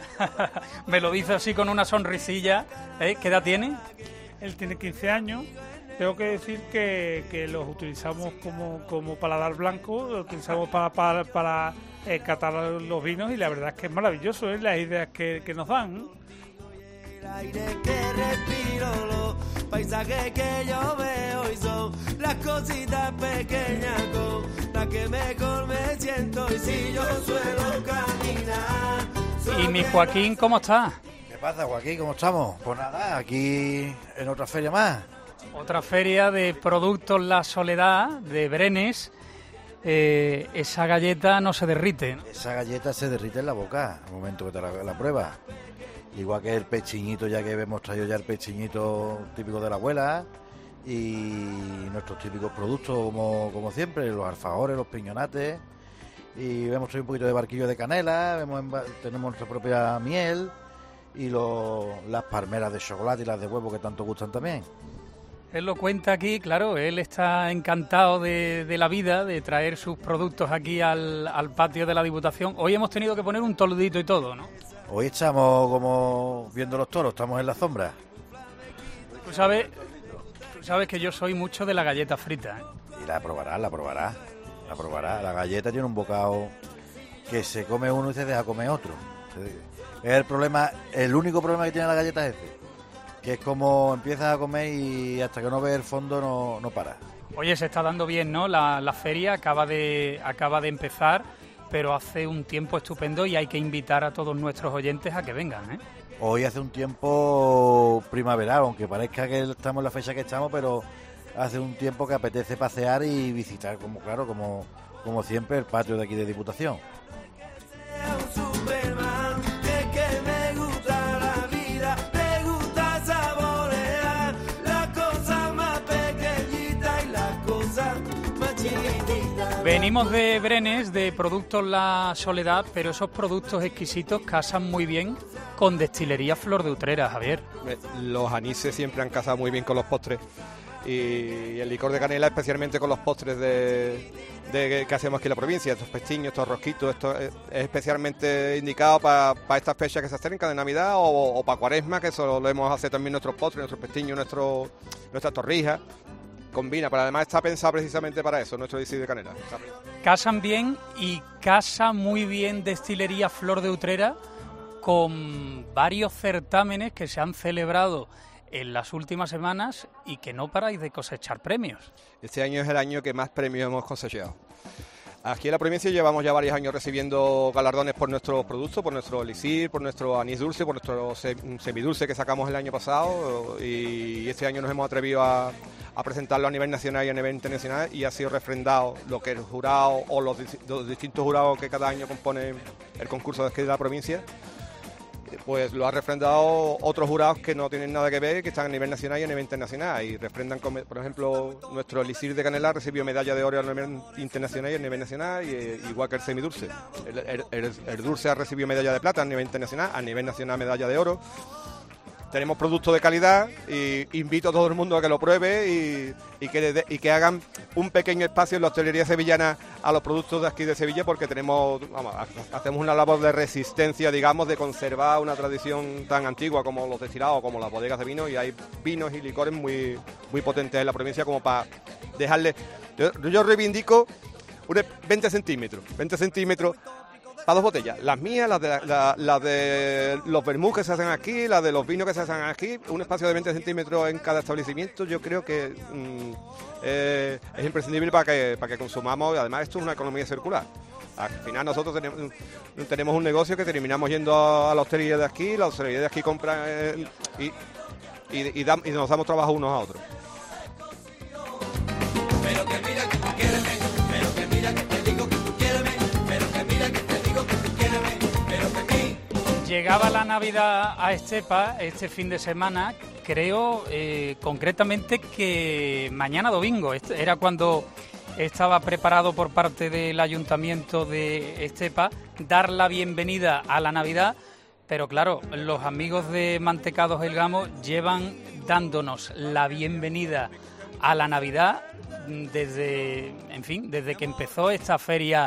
Me lo dice así con una sonrisilla, ¿eh? ¿Qué edad tiene? Él tiene quince años. Tengo que decir que, que los utilizamos como, como paladar blanco, los utilizamos para, para, para eh, catar los vinos y la verdad es que es maravilloso, ¿eh? Las ideas que, que nos dan, ¿eh? El aire que respiro, los paisajes que yo veo y son las cositas pequeñas con las que mejor me siento y si yo suelo caminar. ¿Y mi Joaquín cómo está? ¿Qué pasa, Joaquín? ¿Cómo estamos? Pues nada, aquí en otra feria más. Otra feria de productos La Soledad, de Brenes. Eh, esa galleta no se derrite, ¿no? Esa galleta se derrite en la boca, al momento que te la, la pruebas. Igual que el pechiñito, ya que hemos traído ya el pechiñito típico de la abuela. Y nuestros típicos productos, como, como siempre, los alfajores, los piñonates. Y hemos traído un poquito de barquillo de canela, hemos, tenemos nuestra propia miel. Y los, las palmeras de chocolate y las de huevo que tanto gustan también. Él lo cuenta aquí, claro, él está encantado de, de la vida, de traer sus productos aquí al, al patio de la Diputación. Hoy hemos tenido que poner un toldito y todo, ¿no? Hoy estamos como viendo los toros, estamos en la sombra. Tú sabes, tú sabes que yo soy mucho de la galleta frita, ¿eh? Y la probarás, la probarás, la probarás. La galleta tiene un bocado que se come uno y se deja comer otro. Es el problema, el único problema que tiene la galleta es ese. Que es como empiezas a comer y hasta que no ves el fondo no, no para. Oye, se está dando bien, ¿no? La, la feria acaba de acaba de empezar pero hace un tiempo estupendo y hay que invitar a todos nuestros oyentes a que vengan, ¿eh? Hoy hace un tiempo primaveral, aunque parezca que estamos en la fecha que estamos, pero hace un tiempo que apetece pasear y visitar, como claro, como, como siempre, el patio de aquí de Diputación. Venimos de Brenes, de Productos La Soledad, pero esos productos exquisitos casan muy bien con Destilería Flor de Utrera, Javier. Los anises siempre han casado muy bien con los postres y el licor de canela especialmente con los postres de, de que hacemos aquí en la provincia, estos pestiños, estos rosquitos, esto es, es especialmente indicado para pa estas fechas que se acercan de Navidad o, o para Cuaresma, que solemos hacer también nuestros postres, nuestros pestiños, nuestro, nuestras torrijas. Combina, pero además está pensado precisamente para eso, nuestro disco de canela. Casan bien y casa muy bien Destilería Flor de Utrera con varios certámenes que se han celebrado en las últimas semanas y que no paráis de cosechar premios. Este año es el año que más premios hemos cosechado. Aquí en la provincia llevamos ya varios años recibiendo galardones por nuestros productos, por nuestro elixir, por nuestro anís dulce, por nuestro semidulce que sacamos el año pasado, y este año nos hemos atrevido a, a presentarlo a nivel nacional y a nivel internacional, y ha sido refrendado lo que el jurado o los, los distintos jurados que cada año componen el concurso de aquí de la provincia, pues lo ha refrendado otros jurados que no tienen nada que ver, que están a nivel nacional y a nivel internacional, y refrendan, con, por ejemplo, nuestro elixir de canela recibió medalla de oro a nivel internacional y a nivel nacional, y, igual que el semidulce. El, el, el, el dulce ha recibido medalla de plata a nivel internacional, a nivel nacional medalla de oro. Tenemos productos de calidad y invito a todo el mundo a que lo pruebe y, y, que, de, y que hagan un pequeño espacio en la hostelería sevillana a los productos de aquí de Sevilla, porque tenemos, vamos, hacemos una labor de resistencia, digamos, de conservar una tradición tan antigua como los destilados, como las bodegas de vino, y hay vinos y licores muy, muy potentes en la provincia como para dejarle... Yo, yo reivindico unos veinte centímetros, veinte centímetros para dos botellas, las mías, las de, la, la de los vermús que se hacen aquí, las de los vinos que se hacen aquí, un espacio de veinte centímetros en cada establecimiento, yo creo que mmm, eh, es imprescindible para que, para que consumamos, y además esto es una economía circular. Al final nosotros tenemos, tenemos un negocio que terminamos yendo a, a la hostelería de aquí, la hostelería de aquí compra eh, y, y, y, da, y nos damos trabajo unos a otros. Pero que mira que tú quieres, pero que mira que te digo que tú quieres, pero que mira que te digo que tú quieres, pero que mí. Llegaba la Navidad a Estepa este fin de semana, creo eh, concretamente que mañana domingo, era cuando estaba preparado por parte del Ayuntamiento de Estepa dar la bienvenida a la Navidad, pero claro, los amigos de Mantecados El Gamo llevan dándonos la bienvenida a la Navidad desde, en fin, desde que empezó esta feria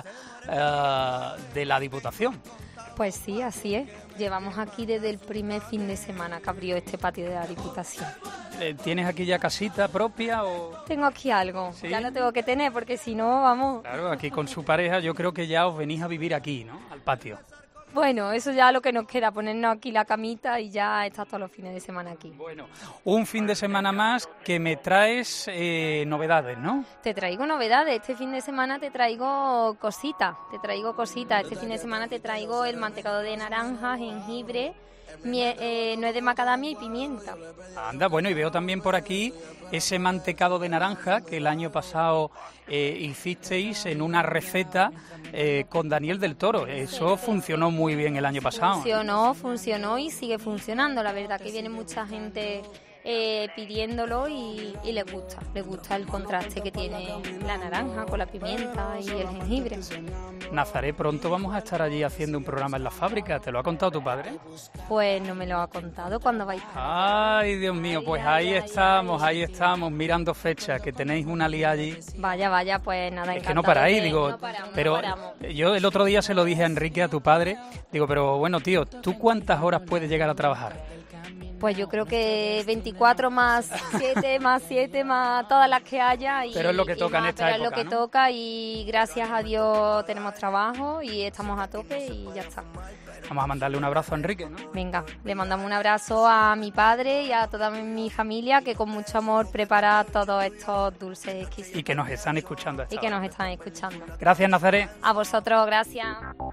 uh, de la Diputación. Pues sí, así es. Llevamos aquí desde el primer fin de semana que abrió este patio de la Diputación. ¿Tienes aquí ya casita propia o...? Tengo aquí algo, ¿Sí? Ya lo tengo que tener porque si no, vamos... Claro, aquí con su pareja yo creo que ya os venís a vivir aquí, ¿no? Al patio. Bueno, eso ya lo que nos queda, ponernos aquí la camita y ya estar todos los fines de semana aquí. Bueno, un fin de semana más que me traes eh, novedades, ¿no? Te traigo novedades, este fin de semana te traigo cositas, te traigo cositas, este fin de semana te traigo el mantecado de naranja, jengibre, mie- eh, nuez de macadamia y pimienta. Anda, bueno, y veo también por aquí ese mantecado de naranja que el año pasado eh, hicisteis en una receta eh, con Daniel del Toro. Eso funcionó muy bien el año pasado. Funcionó, funcionó y sigue funcionando. La verdad que viene mucha gente eh, pidiéndolo y, y les gusta. Les gusta el contraste que tiene la naranja con la pimienta y el jengibre. Nazaret, pronto vamos a estar allí haciendo un programa en la fábrica. ¿Te lo ha contado tu padre? Pues no me lo ha contado. ¿Cuándo vais? Ay, Dios mío, pues ahí estamos, ahí estamos, mirando fechas, que tenéis una lía allí. Vaya, vaya, pues nada, es que no paráis, digo, no paramos, pero no paramos. Yo el otro día se lo dije a Enrique, a tu padre, digo, pero bueno, tío, ¿tú cuántas horas puedes llegar a trabajar? Pues yo creo que veinticuatro más siete, más siete, más todas las que haya. Y, pero es lo que toca más, en esta pero época, es lo que ¿no? toca y gracias a Dios tenemos trabajo y estamos a tope y ya está. Vamos a mandarle un abrazo a Enrique, ¿no? Venga, le mandamos un abrazo a mi padre y a toda mi familia que con mucho amor prepara todos estos dulces exquisitos. Y que nos están escuchando. a esta Y que hora. nos están escuchando. Gracias, Nazaret. A vosotros, gracias.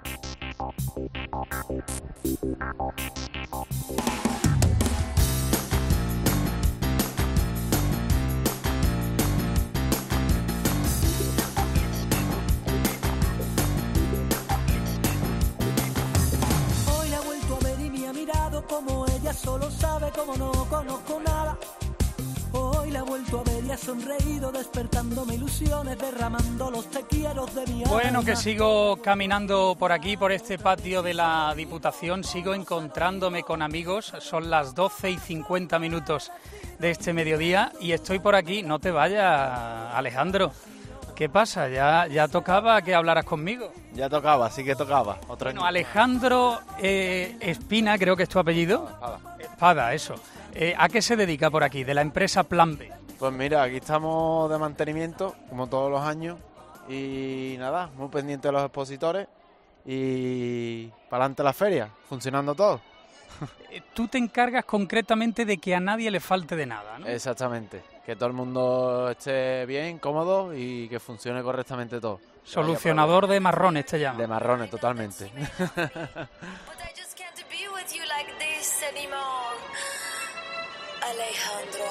Hoy la he vuelto a ver y me ha mirado como ella solo sabe, como no conozco nada. Hoy la he vuelto a ver y ha sonreído, despertándome ilusiones, derramando los te quiero de mi alma. Bueno, que sigo caminando por aquí, por este patio de la Diputación, sigo encontrándome con amigos, son las doce y cincuenta minutos de este mediodía y estoy por aquí. No te vayas, Alejandro. ¿Qué pasa? ¿Ya, ya tocaba que hablaras conmigo? Ya tocaba, sí que tocaba. Otro Bueno, Alejandro eh, Espina, creo que es tu apellido. Espada. Espada, eso. Eh, ¿A qué se dedica por aquí, de la empresa Plan B? Pues mira, aquí estamos de mantenimiento, como todos los años, y nada, muy pendiente de los expositores y para adelante la feria, funcionando todo. Tú te encargas concretamente de que a nadie le falte de nada, ¿no? Exactamente, que todo el mundo esté bien, cómodo y que funcione correctamente todo. Solucionador de marrones te llama. De marrones, totalmente. Alejandro.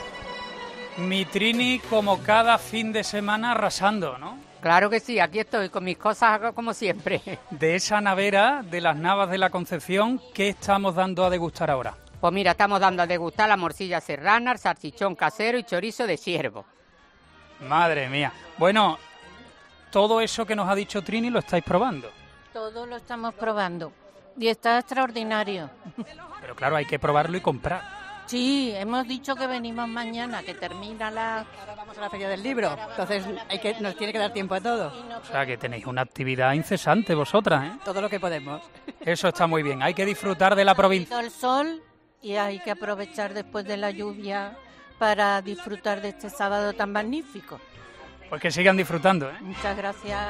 Mi Trini, como cada fin de semana, arrasando, ¿no? Claro que sí, aquí estoy con mis cosas como siempre. De esa navera de las Navas de la Concepción, ¿qué estamos dando a degustar ahora? Pues mira, estamos dando a degustar la morcilla serrana, el salchichón casero y chorizo de ciervo. Madre mía. Bueno, todo eso que nos ha dicho Trini lo estáis probando. Todo lo estamos probando y está extraordinario. Pero claro, hay que probarlo y comprar. Sí, hemos dicho que venimos mañana, que termina la... Ahora vamos a la Feria del Libro, entonces hay que, nos tiene que dar tiempo a todo. O sea, que tenéis una actividad incesante vosotras, ¿eh? Todo lo que podemos. Eso está muy bien, hay que disfrutar de la provincia. El sol y hay que aprovechar después de la lluvia para disfrutar de este sábado tan magnífico. Pues que sigan disfrutando, ¿eh? Muchas gracias.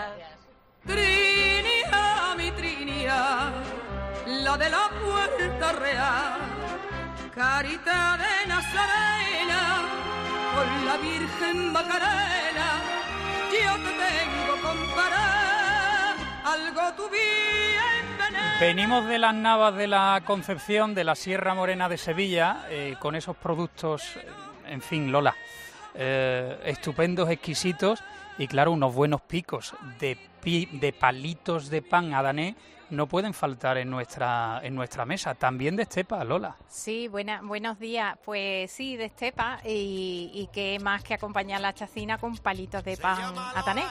Trinidad, mi Trinidad, la de la Puerta Real, carita de Nazarena, con la Virgen Macarena, yo te tengo comparada, algo tu bien veneno. Venimos de las Navas de la Concepción, de la Sierra Morena de Sevilla, eh, con esos productos, eh, en fin, Lola, eh, estupendos, exquisitos, y claro, unos buenos picos de, pi, de palitos de pan adanés no pueden faltar en nuestra en nuestra mesa, también de estepa, Lola. Sí, buena, buenos días. Pues sí, de estepa y, y qué más que acompañar la chacina con palitos de pan adanés.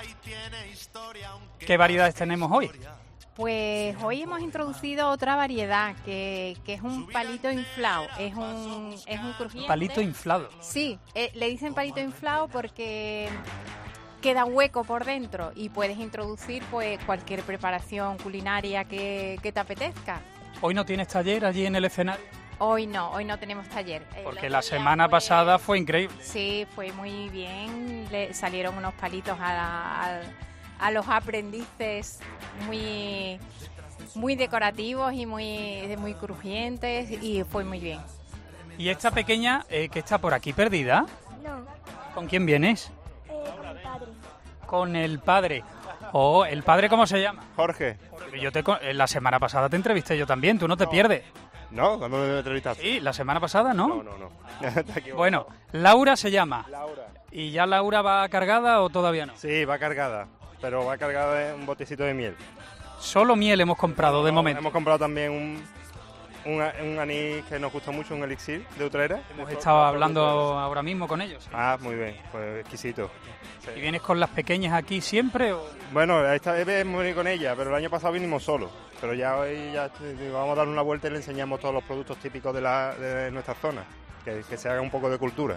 ¿Qué variedades tenemos hoy? Pues hoy hemos introducido otra variedad que, que es un palito inflado, es un, es un crujiente. Palito inflado. Sí, eh, le dicen palito inflado porque queda hueco por dentro y puedes introducir pues cualquier preparación culinaria que, que te apetezca. ¿Hoy no tienes taller allí en el escenario? Hoy no, hoy no tenemos taller. Porque la semana fue, pasada fue increíble. Sí, fue muy bien, le salieron unos palitos a, la, a, a los aprendices muy, muy decorativos y muy, muy crujientes y fue muy bien. ¿Y esta pequeña eh, que está por aquí perdida? No. ¿Con quién vienes? Padre. Con el padre. Oh, ¿el padre cómo se llama? Jorge. Yo te, la semana pasada te entrevisté yo también, tú no te no. pierdes. ¿No? ¿Cuándo me entrevistaste? Sí, la semana pasada, ¿no? No, no, no. Bueno, Laura se llama. Laura. ¿Y ya Laura va cargada o todavía no? Sí, va cargada, pero va cargada de un botecito de miel. Solo miel hemos comprado no, de momento. Hemos comprado también un, un, un anís que nos gusta mucho, un elixir de Utrera. Hemos estado hablando ahora mismo con ellos. ¿Sí? Ah, muy bien, pues exquisito. Sí. ¿Y vienes con las pequeñas aquí siempre? O? Bueno, esta vez hemos venido con ella, pero el año pasado vinimos solos. Pero ya hoy ya vamos a dar una vuelta y le enseñamos todos los productos típicos de, la, de nuestra zona. Que, que se haga un poco de cultura.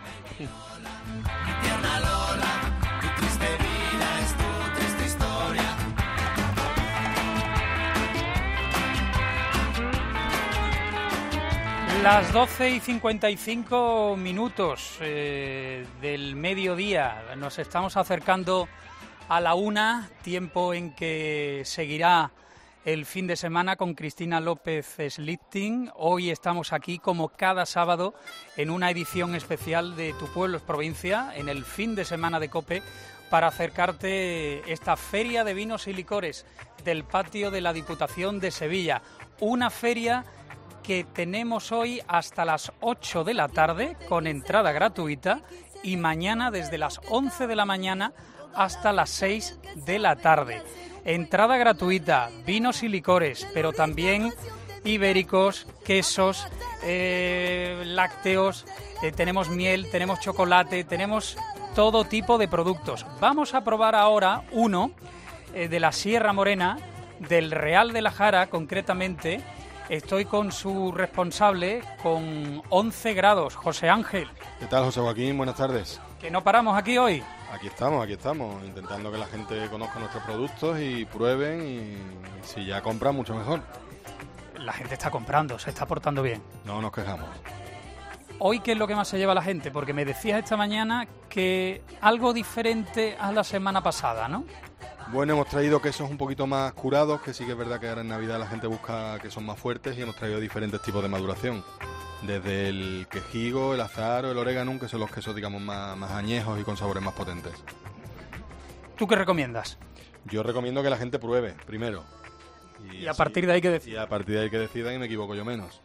Las doce y cincuenta y cinco minutos eh, del mediodía. Nos estamos acercando a la una, tiempo en que seguirá el fin de semana con Cristina López Slitting. Hoy estamos aquí como cada sábado en una edición especial de Tu Pueblo es Provincia, en el fin de semana de COPE, para acercarte esta feria de vinos y licores del patio de la Diputación de Sevilla. Una feria que tenemos hoy hasta las ocho de la tarde con entrada gratuita y mañana desde las once de la mañana hasta las seis de la tarde. Entrada gratuita, vinos y licores, pero también ibéricos, quesos, eh, lácteos, eh, tenemos miel, tenemos chocolate, tenemos todo tipo de productos. Vamos a probar ahora uno eh, de la Sierra Morena, del Real de la Jara concretamente. Estoy con su responsable, con once grados, José Ángel. ¿Qué tal, José Joaquín? Buenas tardes. ¿Que no paramos aquí hoy? Aquí estamos, aquí estamos, intentando que la gente conozca nuestros productos y prueben, y si ya compran, mucho mejor. La gente está comprando, se está portando bien. No nos quejamos. Hoy, ¿qué es lo que más se lleva la gente? Porque me decías esta mañana que algo diferente a la semana pasada, ¿no? Bueno, hemos traído quesos un poquito más curados, que sí que es verdad que ahora en Navidad la gente busca que son más fuertes, y hemos traído diferentes tipos de maduración. Desde el quejigo, el azahar o el orégano, que son los quesos, digamos, más, más añejos y con sabores más potentes. ¿Tú qué recomiendas? Yo recomiendo que la gente pruebe, primero. Y, y a así, partir de ahí que decidan. Y a partir de ahí que decidan, y me equivoco yo menos.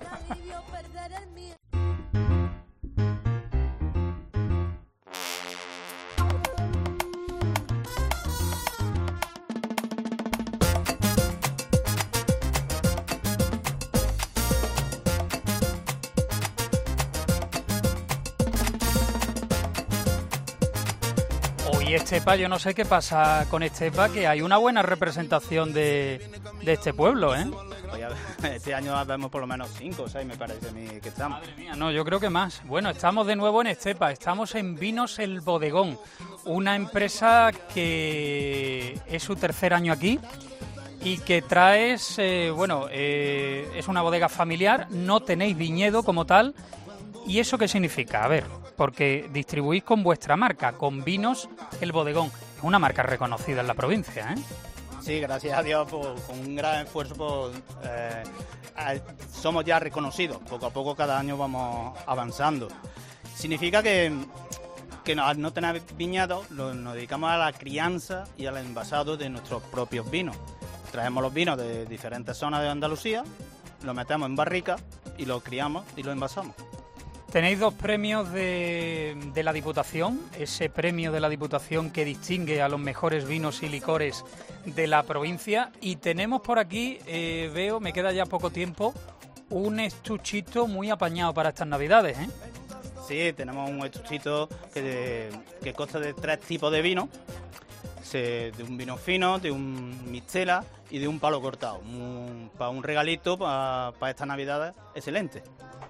Y Estepa, yo no sé qué pasa con Estepa, que hay una buena representación de, de este pueblo, ¿eh? Este año vemos por lo menos cinco o seis, me parece a mí que estamos. Madre mía, no, yo creo que más. Bueno, estamos de nuevo en Estepa, estamos en Vinos El Bodegón, una empresa que es su tercer año aquí y que traes, eh, bueno, eh, es una bodega familiar, no tenéis viñedo como tal. ¿Y eso qué significa? A ver, porque distribuís con vuestra marca, con Vinos El Bodegón. Es una marca reconocida en la provincia, ¿eh? Sí, gracias a Dios, por, con un gran esfuerzo, por, eh, somos ya reconocidos. Poco a poco, cada año vamos avanzando. Significa que, que no, al no tener viñedos, lo, nos dedicamos a la crianza y al envasado de nuestros propios vinos. Traemos los vinos de diferentes zonas de Andalucía, los metemos en barrica y los criamos y los envasamos. Tenéis dos premios de, de la Diputación, ese premio de la Diputación que distingue a los mejores vinos y licores de la provincia. Y tenemos por aquí, eh, veo, me queda ya poco tiempo, un estuchito muy apañado para estas Navidades, ¿eh? Sí, tenemos un estuchito que, que consta de tres tipos de vino, de un vino fino, de un mistela y de un palo cortado. Un, para un regalito para, para estas Navidades, excelente.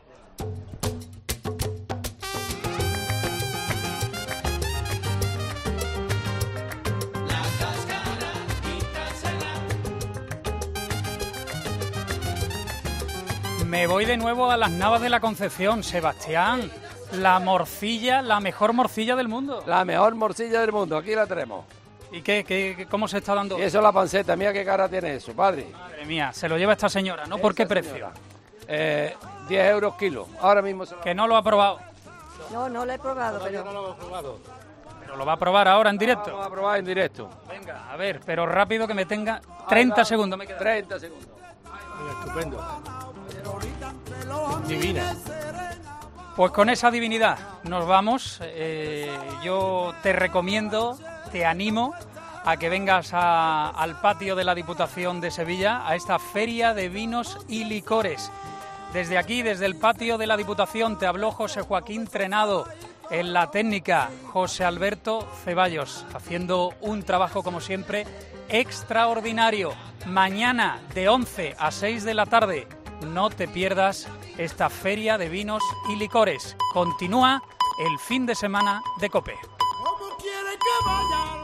Me voy de nuevo a las Navas de la Concepción, Sebastián. La morcilla, la mejor morcilla del mundo. La mejor morcilla del mundo, aquí la tenemos. ¿Y qué, qué, cómo se está dando? Y eso es la panceta, mira qué cara tiene eso, padre. Madre mía, se lo lleva esta señora, ¿no? ¿Por qué precio? Eh, diez euros kilo, ahora mismo se lo... Que no lo ha probado. No, no lo he probado, pero... No lo he probado. Pero lo va a probar ahora en directo. Lo va a probar en directo. Venga, a ver, pero rápido que me tenga treinta segundos. Me queda. treinta segundos. Estupendo. Divina. Pues con esa divinidad nos vamos. Eh, yo te recomiendo, te animo a que vengas a, al patio de la Diputación de Sevilla, a esta feria de vinos y licores. Desde aquí, desde el patio de la Diputación, te habló José Joaquín Trenado. En la técnica, José Alberto Ceballos, haciendo un trabajo, como siempre, extraordinario. Mañana, de once a seis de la tarde, no te pierdas esta feria de vinos y licores. Continúa el fin de semana de COPE. ¿Cómo quiere que vaya?